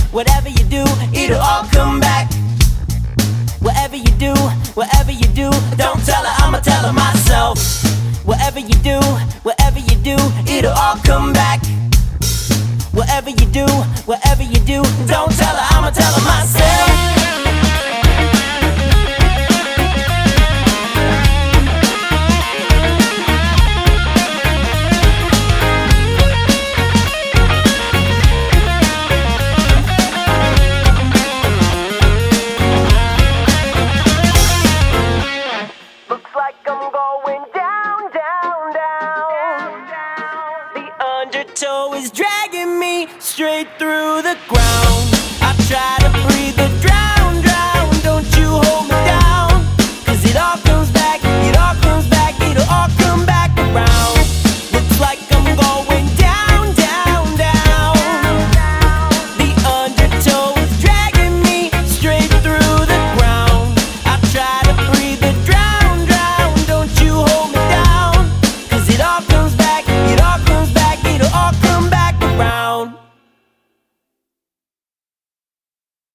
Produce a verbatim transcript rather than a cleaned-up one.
whatever you do, it'll all come back. Whatever you do, whatever you do, don't tell her, I'ma tell her myself. Whatever you do, whatever you do, it'll all come back. Whatever you do, whatever you do, don't tell her, I'ma tell her myself. Looks like I'm going down, down, down. The undertow is dragging me straight through the ground. I try to breathe the